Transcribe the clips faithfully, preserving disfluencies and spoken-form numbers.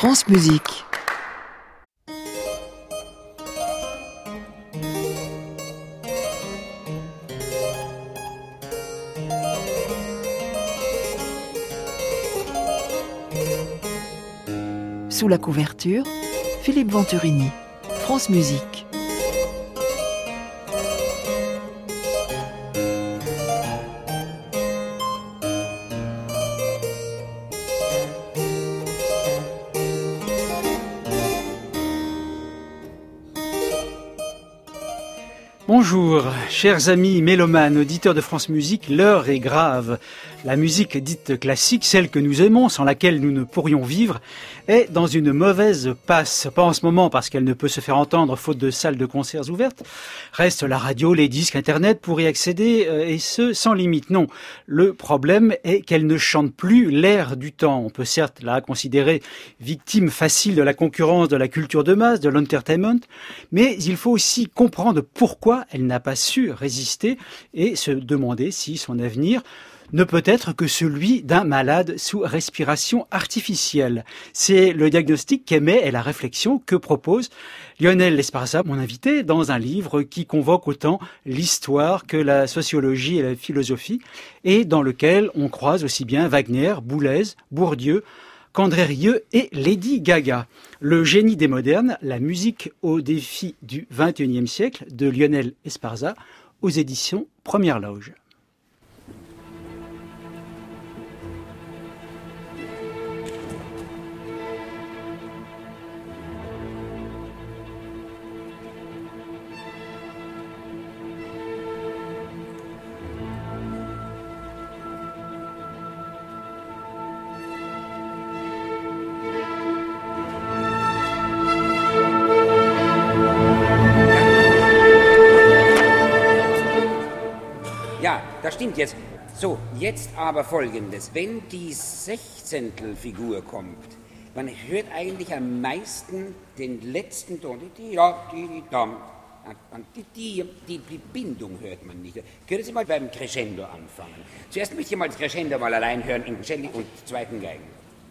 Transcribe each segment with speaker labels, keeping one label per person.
Speaker 1: France Musique. Sous la couverture, Philippe Venturini, France Musique.
Speaker 2: Bonjour, chers amis mélomanes, auditeurs de France Musique, l'heure est grave. La musique dite classique, celle que nous aimons, sans laquelle nous ne pourrions vivre, est dans une mauvaise passe. Pas en ce moment parce qu'elle ne peut se faire entendre faute de salles de concerts ouvertes. Reste la radio, les disques, Internet pour y accéder, euh, et ce, sans limite. Non, le problème est qu'elle ne chante plus l'air du temps. On peut certes la considérer victime facile de la concurrence de la culture de masse, de l'entertainment, mais il faut aussi comprendre pourquoi elle n'a pas su résister et se demander si son avenir ne peut être que celui d'un malade sous respiration artificielle. C'est le diagnostic qu'émet et la réflexion que propose Lionel Esparza, mon invité, dans un livre qui convoque autant l'histoire que la sociologie et la philosophie, et dans lequel on croise aussi bien Wagner, Boulez, Bourdieu, qu'André Rieu et Lady Gaga. Le génie des modernes, la musique au défi du vingt et unième siècle de Lionel Esparza, aux éditions Première Loge.
Speaker 3: Das stimmt jetzt. So, jetzt aber Folgendes. Wenn die Sechzehntelfigur kommt, man hört eigentlich am meisten den letzten Ton. Die, ja, die, die, die, die, die, die Bindung hört man nicht. Können Sie mal beim Crescendo anfangen? Zuerst möchte ich mal das Crescendo mal allein hören in Cello und zweiten Geigen.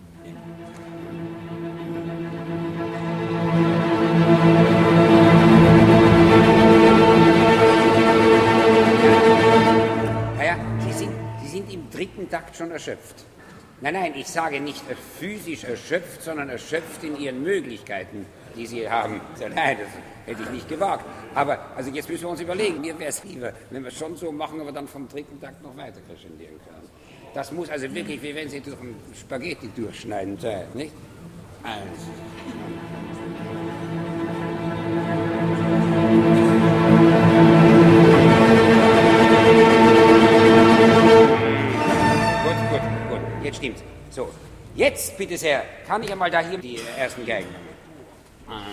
Speaker 3: Im dritten Takt schon erschöpft. Nein, nein, ich sage nicht physisch erschöpft, sondern erschöpft in ihren Möglichkeiten, die sie haben. Nein, das hätte ich nicht gewagt. Aber also jetzt müssen wir uns überlegen, mir wäre es lieber, wenn wir es schon so machen, aber dann vom dritten Takt noch weiter crescendieren können. Das muss also wirklich, wie wenn Sie durch ein Spaghetti durchschneiden sein, nicht? Also. Jetzt stimmt's. So, jetzt bitte sehr, kann ich einmal da hier die ersten Geigen machen?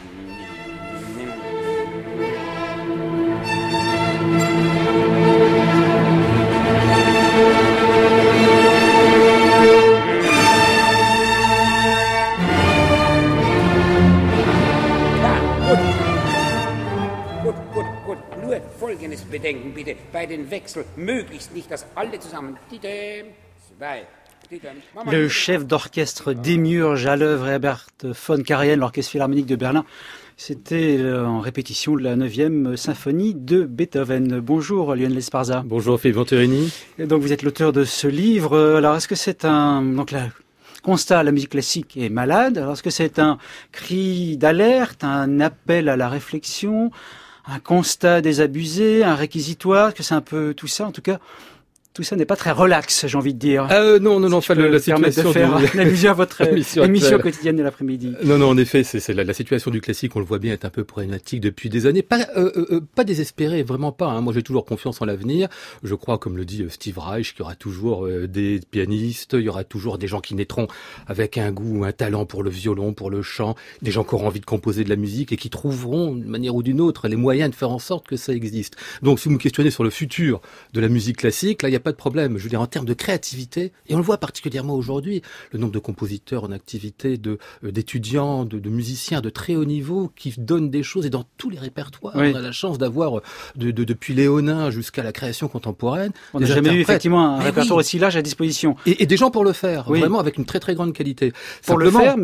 Speaker 3: Ja, gut. Gut, gut, gut. Nur Folgendes bedenken bitte, bei den Wechseln möglichst nicht, dass alle zusammen die zwei.
Speaker 2: Le chef d'orchestre démiurge à l'œuvre Herbert von Karajan, l'orchestre philharmonique de Berlin. C'était en répétition de la neuvième symphonie de Beethoven. Bonjour Lionel Esparza.
Speaker 4: Bonjour Philippe Venturini.
Speaker 2: Et donc vous êtes l'auteur de ce livre. Alors est-ce que c'est un donc là constat, la musique classique est malade. Alors est-ce que c'est un cri d'alerte, un appel à la réflexion, un constat désabusé, un réquisitoire? Est-ce que c'est un peu tout ça en tout cas? Tout ça n'est pas très relax, j'ai envie de dire.
Speaker 4: Euh, non, non, non,
Speaker 2: si
Speaker 4: pas la situation
Speaker 2: de faire
Speaker 4: du...
Speaker 2: allusion à votre émission, émission quotidienne de l'après-midi.
Speaker 4: Non, non, en effet, c'est, c'est la, la situation du classique, on le voit bien, est un peu problématique depuis des années. Pas, euh, euh, pas désespéré, vraiment pas. Hein. Moi, j'ai toujours confiance en l'avenir. Je crois, comme le dit Steve Reich, qu'il y aura toujours euh, des pianistes, il y aura toujours des gens qui naîtront avec un goût, un talent pour le violon, pour le chant, des gens qui auront envie de composer de la musique et qui trouveront, d'une manière ou d'une autre, les moyens de faire en sorte que ça existe. Donc, si vous me questionnez sur le futur de la musique classique, là, il n'y a pas de problème. Je veux dire, en termes de créativité, et on le voit particulièrement aujourd'hui, le nombre de compositeurs en activité, de, euh, d'étudiants, de, de musiciens de très haut niveau qui donnent des choses, et dans tous les répertoires, oui. On a la chance d'avoir, de, de, depuis Léonin jusqu'à la création contemporaine,
Speaker 2: on n'a jamais eu effectivement un mais répertoire oui. aussi large à disposition.
Speaker 4: Et, et des gens pour le faire, oui. Vraiment avec une très très grande qualité.
Speaker 2: Pour Simplement, le faire, mais à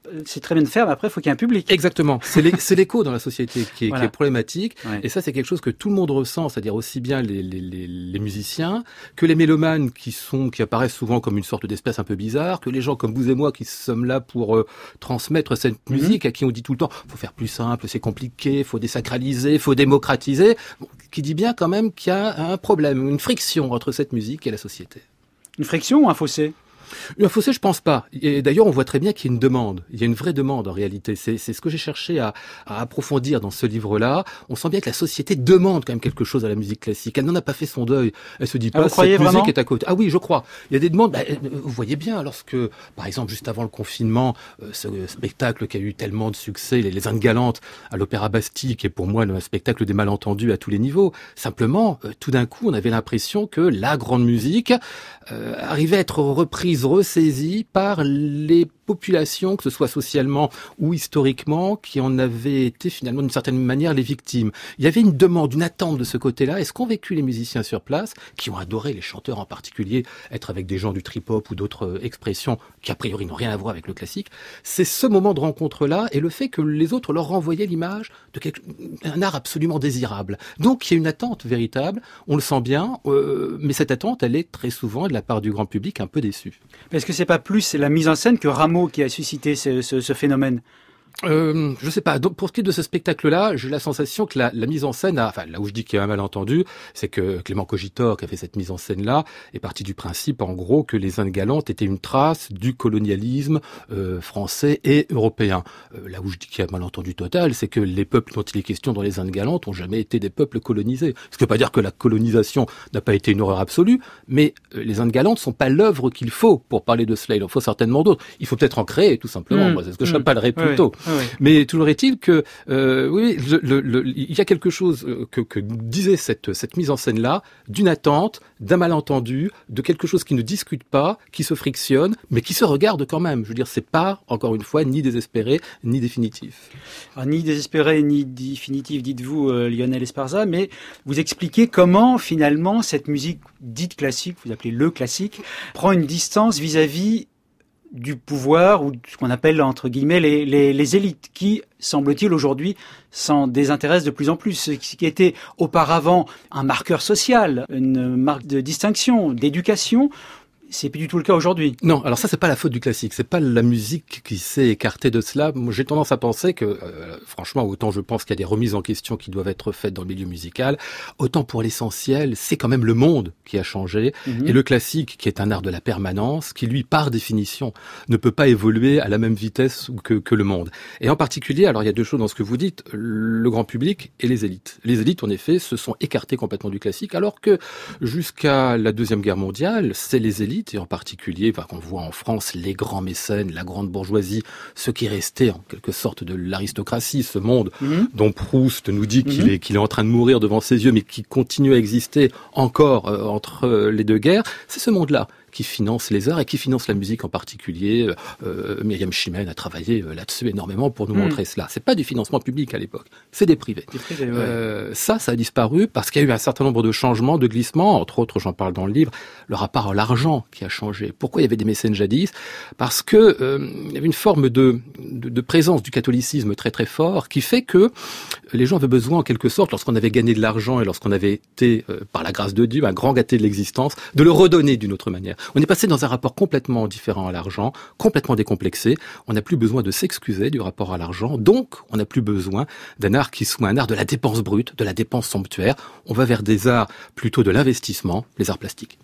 Speaker 2: c'est très bien de faire, mais après, il faut qu'il y ait un public.
Speaker 4: Exactement. C'est, l'é- c'est l'écho dans la société qui est,
Speaker 2: Voilà.
Speaker 4: qui est problématique.
Speaker 2: Ouais.
Speaker 4: Et ça, c'est quelque chose que tout le monde ressent, c'est-à-dire aussi bien les, les, les, les musiciens que les mélomanes qui sont, qui apparaissent souvent comme une sorte d'espèce un peu bizarre, que les gens comme vous et moi qui sommes là pour euh, transmettre cette musique, mm-hmm. à qui on dit tout le temps, faut faire plus simple, c'est compliqué, faut désacraliser, faut démocratiser, bon, qui dit bien quand même qu'il y a un problème, une friction entre cette musique et la société.
Speaker 2: Une friction ou un fossé ?
Speaker 4: Un fossé, je pense pas. Et d'ailleurs, on voit très bien qu'il y a une demande. Il y a une vraie demande en réalité. C'est, c'est ce que j'ai cherché à, à approfondir dans ce livre-là. On sent bien que la société demande quand même quelque chose à la musique classique. Elle n'en a pas fait son deuil. Elle se dit
Speaker 2: ah,
Speaker 4: pas cette musique
Speaker 2: vraiment
Speaker 4: est à côté. Ah oui, je crois. Il y a des demandes. Bah, vous voyez bien, lorsque, par exemple, juste avant le confinement, ce spectacle qui a eu tellement de succès, les, les Indes galantes à l'Opéra Bastille, qui est pour moi un spectacle des malentendus à tous les niveaux. Simplement, tout d'un coup, on avait l'impression que la grande musique euh, arrivait à être reprise, ressaisie par les populations, que ce soit socialement ou historiquement, qui en avaient été finalement d'une certaine manière les victimes. Il y avait une demande, une attente de ce côté-là. Et ce qu'ont vécu les musiciens sur place, qui ont adoré, les chanteurs en particulier, être avec des gens du trip-hop ou d'autres expressions qui a priori n'ont rien à voir avec le classique, c'est ce moment de rencontre-là et le fait que les autres leur renvoyaient l'image de quelque... un art absolument désirable. Donc il y a une attente véritable, on le sent bien, euh, mais cette attente, elle est très souvent, de la part du grand public, un peu déçue.
Speaker 2: Est-ce que c'est pas plus la mise en scène que Rameau qui a suscité ce, ce, ce phénomène ?
Speaker 4: Euh, je sais pas. Donc, pour ce qui est de ce spectacle-là, j'ai la sensation que la, la mise en scène, a, enfin là où je dis qu'il y a un malentendu, c'est que Clément Cogitor, qui a fait cette mise en scène-là, est parti du principe, en gros, que les Indes galantes étaient une trace du colonialisme euh, français et européen. Euh, là où je dis qu'il y a un malentendu total, c'est que les peuples dont il est question dans les Indes galantes ont jamais été des peuples colonisés. Ce qui ne veut pas dire que la colonisation n'a pas été une horreur absolue, mais euh, les Indes galantes sont pas l'œuvre qu'il faut pour parler de cela. Il en faut certainement d'autres. Il faut peut-être en créer, tout simplement. Mmh. Moi, c'est ce que mmh. j'appellerais plutôt. Oui. Oui. Mais toujours est-il que euh, oui, le, le, le, il y a quelque chose que, que disait cette, cette mise en scène-là, d'une attente, d'un malentendu, de quelque chose qui ne discute pas, qui se frictionne, mais qui se regarde quand même. Je veux dire, c'est pas, encore une fois, ni désespéré, ni définitif.
Speaker 2: Alors, ni désespéré, ni définitif, dites-vous, euh, Lionel Esparza, mais vous expliquez comment, finalement, cette musique dite classique, vous appelez le classique, prend une distance vis-à-vis du pouvoir ou ce qu'on appelle entre guillemets les, les, les élites qui, semble-t-il aujourd'hui, s'en désintéressent de plus en plus. Ce qui était auparavant un marqueur social, une marque de distinction, d'éducation, c'est plus du tout le cas aujourd'hui.
Speaker 4: Non, alors ça c'est pas la faute du classique, c'est pas la musique qui s'est écartée de cela. Moi, j'ai tendance à penser que, euh, franchement, autant je pense qu'il y a des remises en question qui doivent être faites dans le milieu musical, autant pour l'essentiel, c'est quand même le monde qui a changé. Mm-hmm. Et le classique, qui est un art de la permanence, qui lui, par définition, ne peut pas évoluer à la même vitesse que, que le monde. Et en particulier, alors il y a deux choses dans ce que vous dites, le grand public et les élites. Les élites, en effet, se sont écartées complètement du classique, alors que jusqu'à la Deuxième Guerre mondiale, c'est les élites, et en particulier, enfin, qu'on voit en France, les grands mécènes, la grande bourgeoisie, ce qui restait en quelque sorte de l'aristocratie, ce monde mmh. dont Proust nous dit qu'il, mmh. est, qu'il est en train de mourir devant ses yeux, mais qui continue à exister encore euh, entre euh, les deux guerres, c'est ce monde-là qui finance les arts et qui finance la musique en particulier. Euh, Myriam Chimène a travaillé euh, là-dessus énormément pour nous mmh. montrer cela. C'est pas du financement public à l'époque, c'est des privés. Des privés ouais. euh, ça, ça a disparu parce qu'il y a eu un certain nombre de changements, de glissements. Entre autres, j'en parle dans le livre, le rapport à l'argent qui a changé. Pourquoi il y avait des mécènes jadis ? Parce que euh, il y avait une forme de, de, de présence du catholicisme très très fort qui fait que les gens avaient besoin en quelque sorte, lorsqu'on avait gagné de l'argent et lorsqu'on avait été, euh, par la grâce de Dieu, un grand gâté de l'existence, de le redonner d'une autre manière. On est passé dans un rapport complètement différent à l'argent, complètement décomplexé. On n'a plus besoin de s'excuser du rapport à l'argent. Donc, on n'a plus besoin d'un art qui soit un art de la dépense brute, de la dépense somptuaire. On va vers des arts plutôt de l'investissement, les arts plastiques.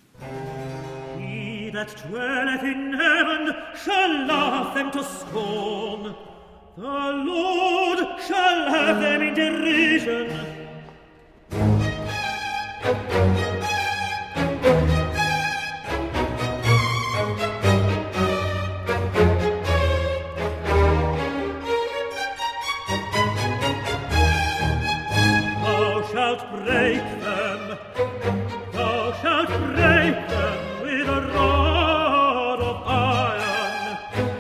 Speaker 4: He that dwelleth in heaven shall laugh them to scorn. The Lord shall have them in derision.
Speaker 5: Break them, thou shalt break them with a rod of iron.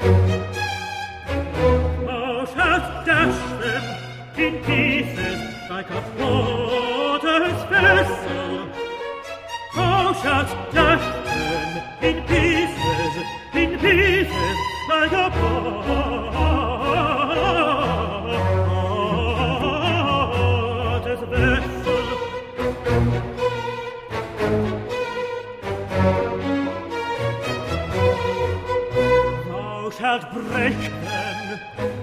Speaker 5: Thou shalt dash them in pieces like a potter's vessel. Thou shalt dash them in pieces, in pieces like a potter's shalt break them.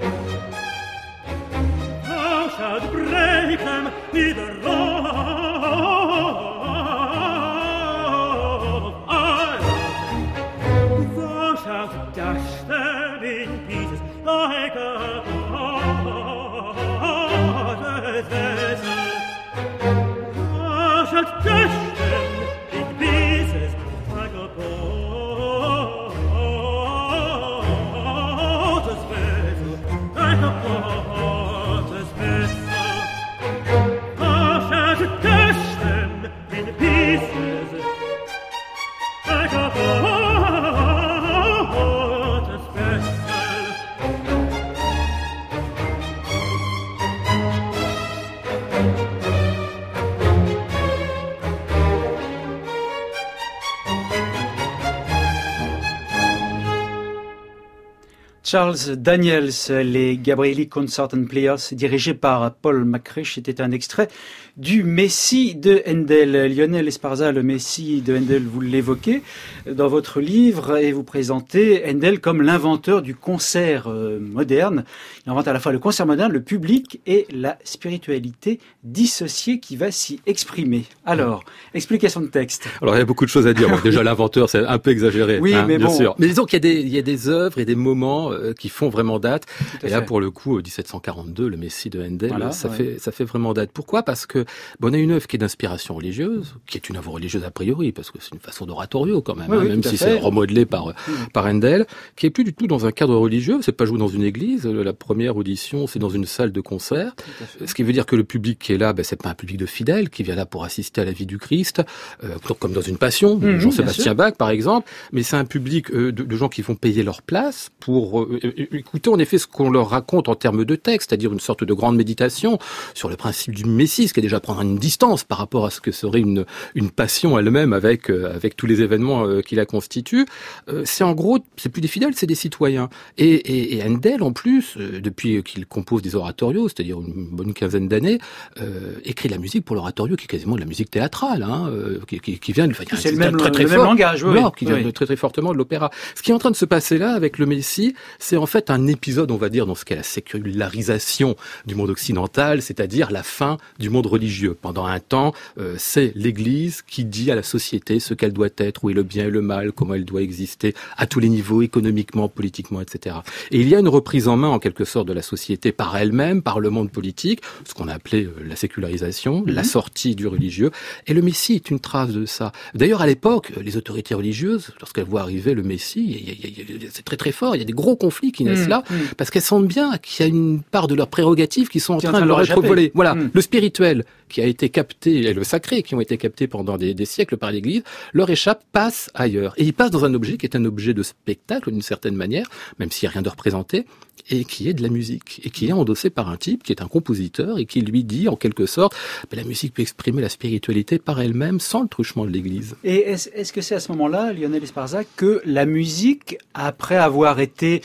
Speaker 5: Thou shalt break them with a rod of iron. Thou shalt dash them in pieces like a potter's vessel. Thou shalt dash them in pieces like a potter's vessel, like a potter's vessel. Thou shalt dash them in pieces like a potter's vessel.
Speaker 2: Charles Daniels, les Gabrieli Concert and Players, dirigés par Paul McCreish, était un extrait du Messie de Handel. Lionel Esparza, le Messie de Handel, vous l'évoquez dans votre livre et vous présentez Handel comme l'inventeur du concert moderne. Il invente à la fois le concert moderne, le public et la spiritualité dissociée qui va s'y exprimer. Alors, explication de texte.
Speaker 4: Alors, il y a beaucoup de choses à dire. Bon, déjà, l'inventeur, c'est un peu exagéré.
Speaker 2: Oui,
Speaker 4: hein,
Speaker 2: mais
Speaker 4: bien
Speaker 2: bon.
Speaker 4: sûr. Mais disons qu'il y a des, il y a des œuvres et des moments euh, qui font vraiment date. Et là,
Speaker 2: fait.
Speaker 4: pour le coup, dix-sept cent quarante-deux, le Messie de Handel,
Speaker 2: Voilà,
Speaker 4: ça
Speaker 2: ouais.
Speaker 4: fait, ça fait vraiment date. Pourquoi? Parce que, bon, on a une œuvre qui est d'inspiration religieuse, qui est une œuvre religieuse a priori, parce que c'est une façon d'oratorio quand même,
Speaker 2: Oui,
Speaker 4: hein,
Speaker 2: oui,
Speaker 4: même
Speaker 2: tout à
Speaker 4: si
Speaker 2: fait.
Speaker 4: c'est remodelé par,
Speaker 2: Mmh.
Speaker 4: par Handel, qui est plus du tout dans un cadre religieux. C'est pas joué dans une église. La première audition, c'est dans une salle de concert. Ce qui veut dire que le public qui est là, ben, c'est pas un public de fidèles qui vient là pour assister à la vie du Christ, euh, comme dans une passion,
Speaker 2: Mmh,
Speaker 4: Jean-Sébastien Bach par exemple, mais c'est un public euh, de, de gens qui vont payer leur place pour euh, écouter en effet ce qu'on leur raconte en termes de texte, c'est-à-dire une sorte de grande méditation sur le principe du Messie, ce qui est déjà prendre une distance par rapport à ce que serait une, une passion elle-même avec, euh, avec tous les événements euh, qui la constituent. Euh, c'est en gros, c'est plus des fidèles, c'est des citoyens. Et, et, et Handel, en plus, euh, depuis qu'il compose des oratorios, c'est-à-dire une bonne quinzaine d'années, euh, écrit de la musique pour l'oratorio qui est quasiment de la musique théâtrale, hein, euh, qui, qui, qui vient de, enfin,
Speaker 2: C'est le même,
Speaker 4: très, très
Speaker 2: le
Speaker 4: fort,
Speaker 2: même langage, oui.
Speaker 4: alors, qui vient
Speaker 2: oui.
Speaker 4: de très très fortement de l'opéra. Ce qui est en train de se passer là avec le Messie, c'est en fait un épisode, on va dire, dans ce qu'est la sécularisation du monde occidental, c'est-à-dire la fin du monde religieux. Pendant un temps, euh, c'est l'Église qui dit à la société ce qu'elle doit être, où est le bien et le mal, comment elle doit exister, à tous les niveaux, économiquement, politiquement, et cetera. Et il y a une reprise en main, en quelque sorte, de la société par elle-même, par le monde politique, ce qu'on a appelé euh, la sécularisation, mmh. la sortie du religieux. Et le Messie est une trace de ça. D'ailleurs, à l'époque, les autorités religieuses, lorsqu'elles voient arriver le Messie, y a, y a, y a, c'est très très fort, il y a des gros conflits qui naissent mmh. là, mmh. parce qu'elles sentent bien qu'il y a une part de leurs prérogatives qui sont en
Speaker 2: qui
Speaker 4: train, train de leur être
Speaker 2: échapper.
Speaker 4: volées. Voilà,
Speaker 2: mmh.
Speaker 4: le spirituel qui a été capté, et le sacré qui ont été captés pendant des, des siècles par l'Église, leur échappe, passe ailleurs. Et il passe dans un objet qui est un objet de spectacle, d'une certaine manière, même s'il n'y a rien de représenté, et qui est de la musique, et qui est endossé par un type qui est un compositeur, et qui lui dit, en quelque sorte, ben, la musique peut exprimer la spiritualité par elle-même, sans le truchement de l'Église.
Speaker 2: Et est-ce, est-ce que c'est à ce moment-là, Lionel Esparza, que la musique, après avoir été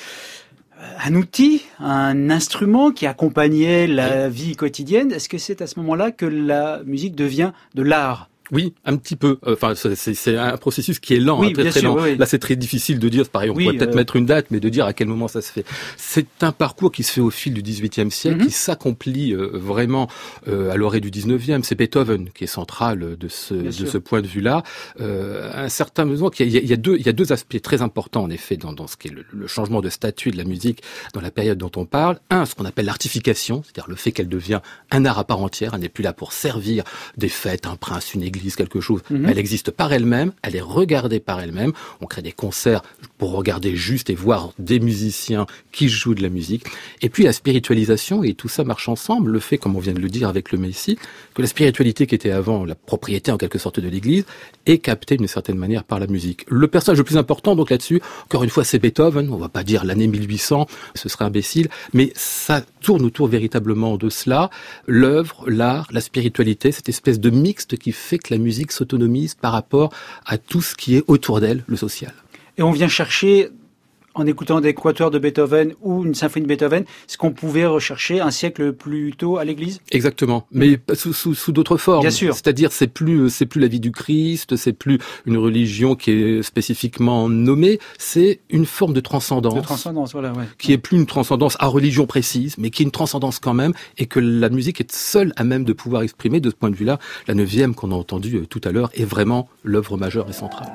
Speaker 2: un outil, un instrument qui accompagnait la vie quotidienne, est-ce que c'est à ce moment-là que la musique devient de l'art ?
Speaker 4: Oui, un petit peu. Enfin, c'est, c'est un processus qui est lent,
Speaker 2: oui,
Speaker 4: hein, très
Speaker 2: bien
Speaker 4: très
Speaker 2: sûr,
Speaker 4: lent.
Speaker 2: Oui.
Speaker 4: Là, c'est très difficile de dire. Pareil, on oui, pourrait peut-être euh... mettre une date, mais de dire à quel moment ça se fait. C'est un parcours qui se fait au fil du dix-huitième siècle, mm-hmm. qui s'accomplit euh, vraiment euh, à l'orée du dix-neuvième. C'est Beethoven qui est central de ce bien de sûr. ce point de vue-là. Euh, un certain besoin. Il y a, il y a deux, il y a deux aspects très importants en effet dans, dans ce qui est le, le changement de statut de la musique dans la période dont on parle. Un, ce qu'on appelle l'artification, c'est-à-dire le fait qu'elle devient un art à part entière. Elle n'est plus là pour servir des fêtes, un prince, une église, quelque chose. Mmh. Elle existe par elle-même, elle est regardée par elle-même. On crée des concerts pour regarder juste et voir des musiciens qui jouent de la musique. Et puis la spiritualisation, et tout ça marche ensemble. Le fait, comme on vient de le dire avec le Messie, que la spiritualité qui était avant la propriété en quelque sorte de l'Église est captée d'une certaine manière par la musique. Le personnage le plus important donc là-dessus, encore une fois, c'est Beethoven. On va pas dire l'année mille huit cents, ce serait imbécile, mais ça tourne autour véritablement de cela. L'œuvre, l'art, la spiritualité, cette espèce de mixte qui fait que la musique s'autonomise par rapport à tout ce qui est autour d'elle, le social.
Speaker 2: Et on vient chercher en écoutant des quatuors de Beethoven ou une symphonie de Beethoven, ce qu'on pouvait rechercher un siècle plus tôt à l'Église.
Speaker 4: Exactement, mais sous, sous, sous d'autres formes.
Speaker 2: Bien sûr.
Speaker 4: C'est-à-dire, c'est plus, c'est plus la vie du Christ, c'est plus une religion qui est spécifiquement nommée, c'est une forme de transcendance.
Speaker 2: De transcendance, voilà, ouais.
Speaker 4: Qui est plus une transcendance à religion précise, mais qui est une transcendance quand même, et que la musique est seule à même de pouvoir exprimer. De ce point de vue-là, la neuvième qu'on a entendue tout à l'heure est vraiment l'œuvre majeure et centrale.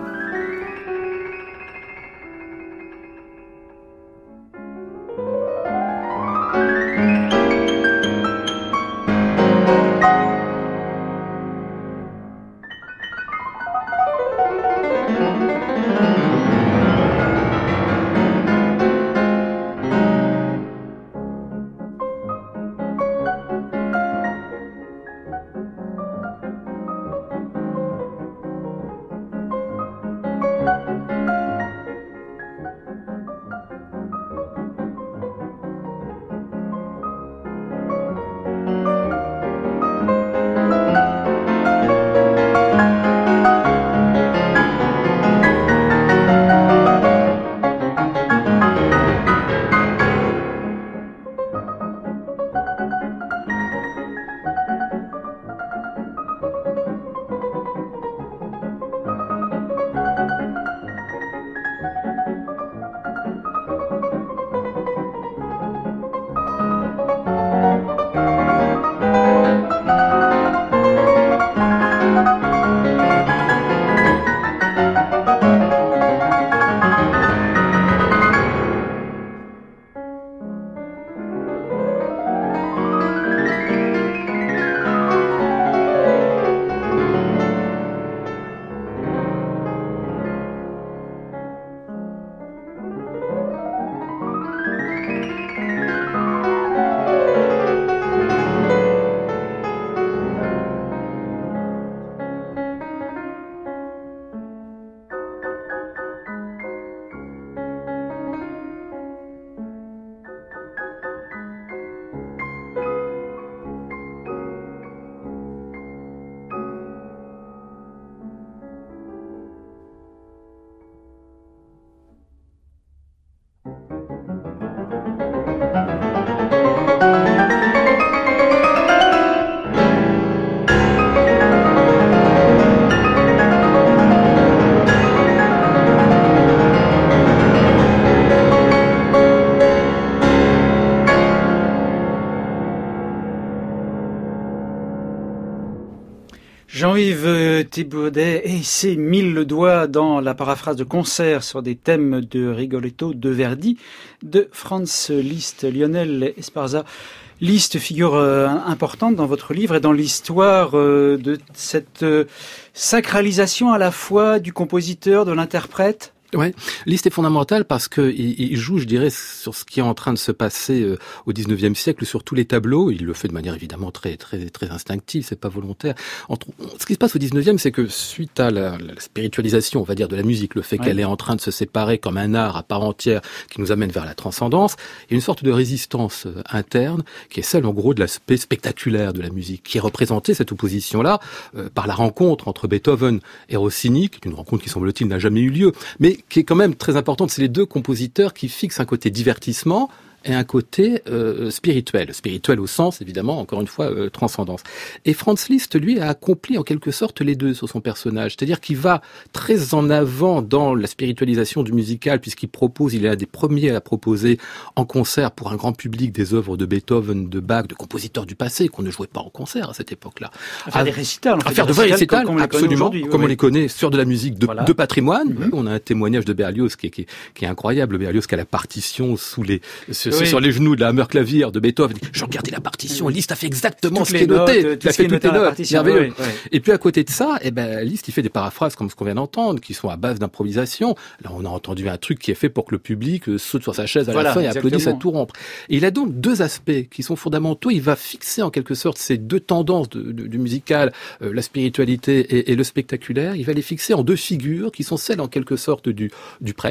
Speaker 2: Jean-Yves Thibaudet et ses mille doigts dans la paraphrase de concert sur des thèmes de Rigoletto de Verdi de Franz Liszt. Lionel Esparza, Liszt, figure euh, importante dans votre livre et dans l'histoire euh, de cette euh, sacralisation à la fois du compositeur, de l'interprète.
Speaker 4: Ouais, Liszt est fondamental parce que il, il joue, je dirais, sur ce qui est en train de se passer euh, au dix-neuvième siècle, sur tous les tableaux. Il le fait de manière évidemment très très très instinctive, c'est pas volontaire. Entre, ce qui se passe au dix-neuvième, c'est que suite à la, la spiritualisation, on va dire, de la musique, le fait ouais. qu'elle est en train de se séparer comme un art à part entière, qui nous amène vers la transcendance, il y a une sorte de résistance euh, interne qui est celle, en gros, de l'aspect spectaculaire de la musique, qui est représentée cette opposition-là euh, par la rencontre entre Beethoven et Rossini, qui est une rencontre qui semble-t-il n'a jamais eu lieu, mais qui est quand même très importante. C'est les deux compositeurs qui fixent un côté divertissement et un côté euh, spirituel. Spirituel au sens, évidemment, encore une fois, euh, transcendance. Et Franz Liszt, lui, a accompli en quelque sorte les deux sur son personnage. C'est-à-dire qu'il va très en avant dans la spiritualisation du musical, puisqu'il propose, il est un des premiers à proposer en concert pour un grand public des œuvres de Beethoven, de Bach, de compositeurs du passé, qu'on ne jouait pas en concert à cette époque-là.
Speaker 2: À faire à, des récitals.
Speaker 4: À faire de vrais récitals,
Speaker 2: comme, comme
Speaker 4: absolument,
Speaker 2: comme
Speaker 4: oui. on les connaît, sur de la musique de,
Speaker 2: voilà.
Speaker 4: de patrimoine.
Speaker 2: Mm-hmm.
Speaker 4: On a un témoignage de Berlioz qui est, qui est, qui est incroyable. Berlioz qui a la partition sous les... Sur,
Speaker 2: oui.
Speaker 4: sur les genoux de la Hammerklavier de Beethoven. Je regardais la partition,
Speaker 2: oui.
Speaker 4: Liszt a fait exactement
Speaker 2: toutes
Speaker 4: ce qui est noté.
Speaker 2: Notes,
Speaker 4: il a fait toutes les notes, merveilleux.
Speaker 2: Oui, oui.
Speaker 4: Et puis à côté de ça, eh ben, Liszt, il fait des paraphrases comme ce qu'on vient d'entendre, qui sont à base d'improvisation. Là, on a entendu un truc qui est fait pour que le public saute sur sa chaise à
Speaker 2: voilà,
Speaker 4: la fin et
Speaker 2: exactement.
Speaker 4: applaudisse à tout rompre. Et il a donc deux aspects qui sont fondamentaux. Il va fixer en quelque sorte ces deux tendances de, de, du musical, euh, la spiritualité et, et le spectaculaire. Il va les fixer en deux figures qui sont celles en quelque sorte du, du prêtre,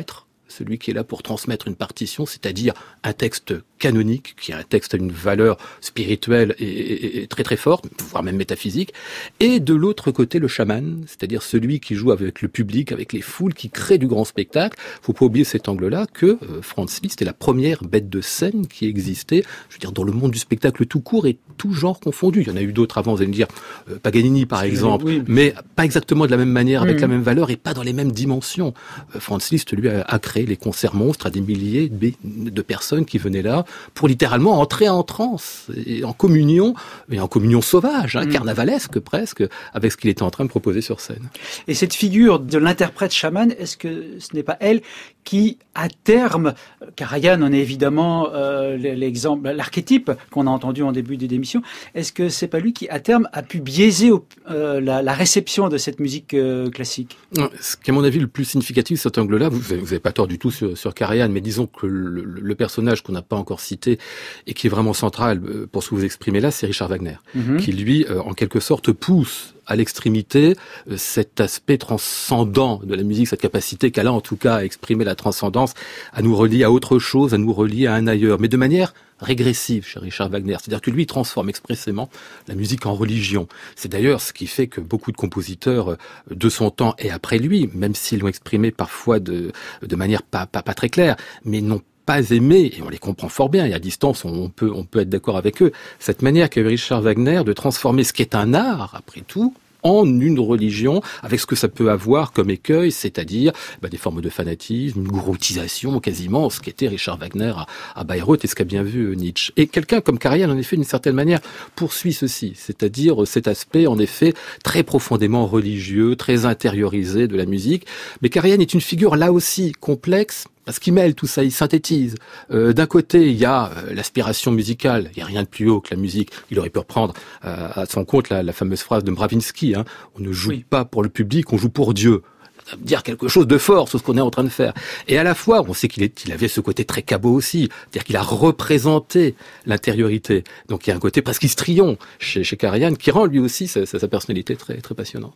Speaker 4: celui qui est là pour transmettre une partition, c'est-à-dire un texte canonique, qui est un texte à une valeur spirituelle et, et, et très très forte, voire même métaphysique, et de l'autre côté le chaman, c'est-à-dire celui qui joue avec le public, avec les foules, qui crée du grand spectacle. Faut pas oublier cet angle-là que euh, Franz Liszt est la première bête de scène qui existait, je veux dire, dans le monde du spectacle tout court et tout genre confondu. Il y en a eu d'autres avant, vous allez me dire, euh, Paganini par exemple, oui. mais pas exactement de la même manière, avec mmh. la même valeur et pas dans les mêmes dimensions. Euh, Franz Liszt, lui, a, a créé les concerts monstres à des milliers de, de personnes qui venaient là pour littéralement entrer en transe et en communion, et en communion sauvage, hein, mmh. carnavalesque presque, avec ce qu'il était en train de proposer sur scène.
Speaker 2: Et cette figure de l'interprète chaman, est-ce que ce n'est pas elle qui, à terme, Karajan en est évidemment euh, l'exemple, l'archétype qu'on a entendu en début d'émission, est-ce que c'est pas lui qui, à terme, a pu biaiser au, euh, la, la réception de cette musique euh, classique?
Speaker 4: Ce qui est à mon avis le plus significatif, cet angle-là, vous n'avez pas tort du tout sur, sur Karajan, mais disons que le, le personnage qu'on n'a pas encore cité et qui est vraiment central pour ce que vous exprimez là, c'est Richard Wagner, mm-hmm. qui lui, euh, en quelque sorte, pousse à l'extrémité euh, cet aspect transcendant de la musique, cette capacité qu'elle a en tout cas à exprimer la transcendance, à nous relier à autre chose, à nous relier à un ailleurs, mais de manière régressive chez Richard Wagner. C'est-à-dire que lui, il transforme expressément la musique en religion. C'est d'ailleurs ce qui fait que beaucoup de compositeurs de son temps et après lui, même s'ils l'ont exprimé parfois de, de manière pas, pas, pas très claire, mais non pas aimé, et on les comprend fort bien, et à distance, on peut, on peut être d'accord avec eux, cette manière qu'a eu Richard Wagner de transformer ce qui est un art, après tout, en une religion, avec ce que ça peut avoir comme écueil, c'est-à-dire bah, des formes de fanatisme, une groutisation quasiment, ce qu'était Richard Wagner à, à Bayreuth et ce qu'a bien vu Nietzsche. Et quelqu'un comme Karajan, en effet, d'une certaine manière, poursuit ceci, c'est-à-dire cet aspect, en effet, très profondément religieux, très intériorisé de la musique. Mais Karajan est une figure, là aussi, complexe, parce qu'il mêle tout ça, il synthétise. Euh, d'un côté, il y a euh, l'aspiration musicale, il n'y a rien de plus haut que la musique. Il aurait pu reprendre euh, à son compte la, la fameuse phrase de Mravinsky, hein, on ne joue oui. pas pour le public, on joue pour Dieu. Ça veut dire quelque chose de fort sur ce qu'on est en train de faire. Et à la fois, on sait qu'il, est, qu'il avait ce côté très cabot aussi, c'est-à-dire qu'il a représenté l'intériorité. Donc il y a un côté presque histrion chez, chez Karajan qui rend lui aussi sa, sa, sa personnalité très, très passionnante.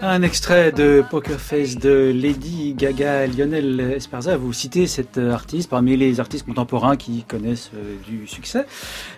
Speaker 2: Un extrait de Poker Face de Lady Gaga. Lionel Esparza, vous citez cet artiste parmi les artistes contemporains qui connaissent du succès.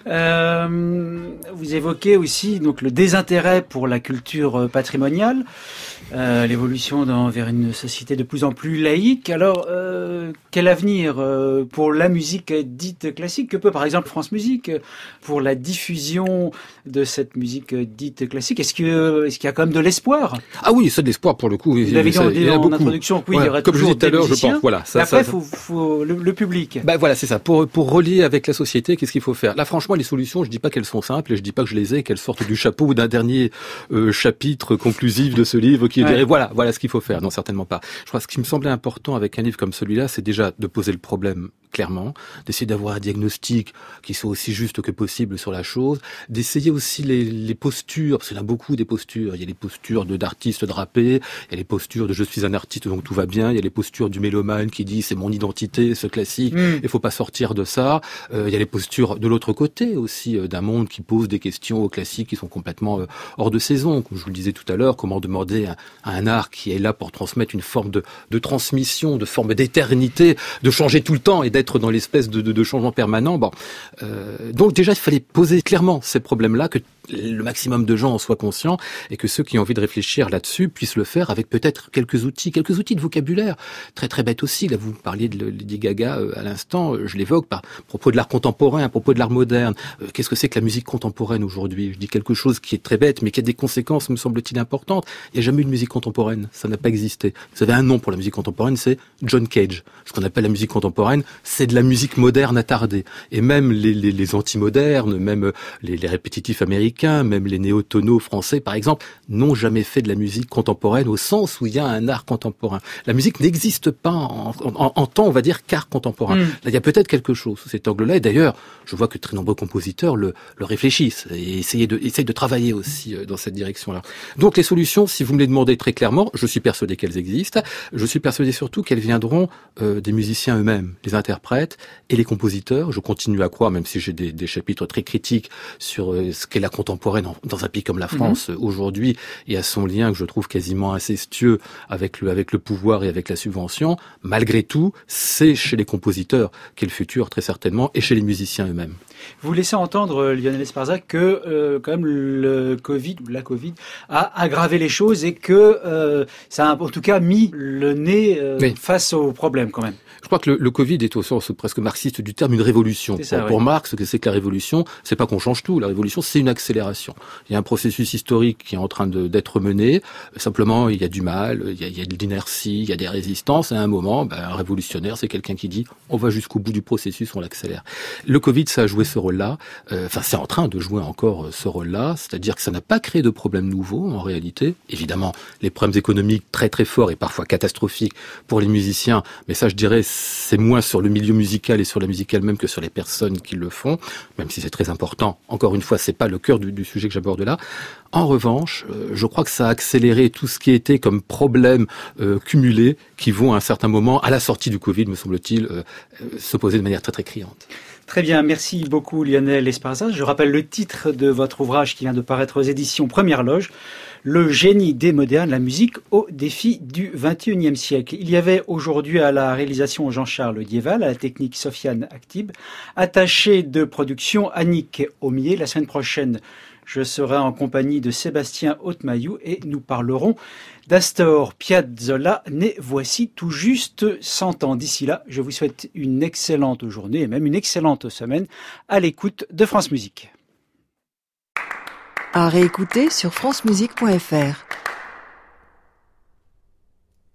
Speaker 2: Euh, vous évoquez aussi donc le désintérêt pour la culture patrimoniale, euh, l'évolution dans, vers une société de plus en plus laïque. Alors, euh, quel avenir euh, pour la musique dite classique? Que peut par exemple France Musique pour la diffusion de cette musique dite classique? Est-ce que, est-ce qu'il y a quand même de l'espoir?
Speaker 4: Ah oui, c'est de l'espoir pour le coup.
Speaker 2: Vous l'avez dit en, en introduction, oui, ouais, il y aura
Speaker 4: comme
Speaker 2: toujours
Speaker 4: je disais tout à l'heure, je pense. Voilà.
Speaker 2: Ça, après, ça, faut, faut le, le public.
Speaker 4: Ben voilà, c'est ça. Pour pour relier avec la société, qu'est-ce qu'il faut faire? Là, franchement, les solutions, je dis pas qu'elles sont simples, et je dis pas que je les ai, qu'elles sortent du chapeau ou d'un dernier euh, chapitre conclusif de ce livre qui ouais. dirait voilà, voilà ce qu'il faut faire. Non, certainement pas. Je crois que ce qui me semblait important avec un livre comme celui-là, c'est déjà de poser le problème clairement, d'essayer d'avoir un diagnostic qui soit aussi juste que possible sur la chose, d'essayer aussi les, les postures, parce qu'il y en a beaucoup des postures. Il y a les postures de d'artistes drapés, il y a les postures de je suis un artiste donc tout va bien, il y a les postures du mélomane qui dit c'est mon identité, ce classique, il mmh. faut pas sortir de ça. Euh, il y a les postures de l'autre côté aussi euh, d'un monde qui pose des questions aux classiques qui sont complètement euh, hors de saison. Comme je vous le disais tout à l'heure, comment demander à, à un art qui est là pour transmettre une forme de, de transmission, de forme d'éternité, de changer tout le temps et d'être dans l'espèce de, de, de changement permanent. Bon, euh, donc déjà il fallait poser clairement ces problèmes-là, que le maximum de gens en soient conscients et que ceux qui ont envie de réfléchir là-dessus puissent le faire avec peut-être quelques outils, quelques outils de vocabulaire. Très très bête aussi. Là, vous parliez de Lady Gaga euh, à l'instant, euh, je l'évoque par à propos de l'art contemporain, à propos de l'art moderne. Euh, qu'est-ce que c'est que la musique contemporaine aujourd'hui? Je dis quelque chose qui est très bête, mais qui a des conséquences, me semble-t-il, importantes. Il n'y a jamais eu de musique contemporaine. Ça n'a pas existé. Vous avez un nom pour la musique contemporaine, c'est John Cage. Ce qu'on appelle la musique contemporaine, c'est de la musique moderne attardée. Et même les, les, les anti-modernes, même les, les répétitifs américains, même les néotonaux français, par exemple, n'ont jamais fait de la musique contemporaine au sens où il y a un art contemporain. La musique n'existe pas en, en, en temps, on va dire, qu'art contemporain. Mm. Là, il y a peut-être quelque chose sous cet angle-là. Et d'ailleurs, je vois que très nombreux compositeurs le, le réfléchissent et essayent de, essayent de travailler aussi dans cette direction-là. Donc, les solutions, si vous me les demandez très clairement, je suis persuadé qu'elles existent. Je suis persuadé surtout qu'elles viendront euh, des musiciens eux-mêmes, les interprètes et les compositeurs. Je continue à croire, même si j'ai des, des chapitres très critiques sur euh, ce qu'est la contemporaine dans un pays comme la France mmh. aujourd'hui, et à son lien que je trouve quasiment incestueux avec le, avec le pouvoir et avec la subvention, malgré tout, c'est chez les compositeurs qu'est le futur, très certainement, et chez les musiciens eux-mêmes.
Speaker 2: Vous laissez entendre, Lionel Esparza, que euh, quand même le Covid, ou la Covid, a aggravé les choses et que euh, ça a en tout cas mis le nez euh, oui. face aux problèmes quand même.
Speaker 4: Je crois que le, le Covid est au sens presque marxiste du terme une révolution.
Speaker 2: C'est ça,
Speaker 4: pour, pour
Speaker 2: oui.
Speaker 4: Marx, ce que c'est que la révolution, c'est pas qu'on change tout. La révolution, c'est une accélération. Il y a un processus historique qui est en train de, d'être mené. Simplement, il y a du mal, il y a, il y a de l'inertie, il y a des résistances. Et à un moment, ben, un révolutionnaire, c'est quelqu'un qui dit on va jusqu'au bout du processus, on l'accélère. Le Covid, ça a joué ce rôle-là. Euh, enfin, c'est en train de jouer encore ce rôle-là. C'est-à-dire que ça n'a pas créé de problèmes nouveaux, en réalité. Évidemment, les problèmes économiques très très forts et parfois catastrophiques pour les musiciens. Mais ça, je dirais, c'est moins sur le milieu musical et sur la musique elle-même que sur les personnes qui le font, même si c'est très important. Encore une fois, c'est pas le cœur du, du sujet que j'aborde là. En revanche, euh, je crois que ça a accéléré tout ce qui était comme problèmes euh, cumulés qui vont à un certain moment, à la sortie du Covid, me semble-t-il, euh, euh, se poser de manière très très criante.
Speaker 2: Très bien, merci beaucoup Lionel Esparza. Je rappelle le titre de votre ouvrage qui vient de paraître aux éditions Première Loge, Le génie des modernes, la musique au défi du vingt et unième siècle. Il y avait aujourd'hui à la réalisation Jean-Charles Dieval, à la technique Sofiane Aktib, attaché de production Annick Aumier. La semaine prochaine, je serai en compagnie de Sébastien Hautemaillou et nous parlerons d'Astor Piazzolla, né voici tout juste cent ans. D'ici là, je vous souhaite une excellente journée et même une excellente semaine à l'écoute de France Musique.
Speaker 1: À réécouter sur francemusique point f r.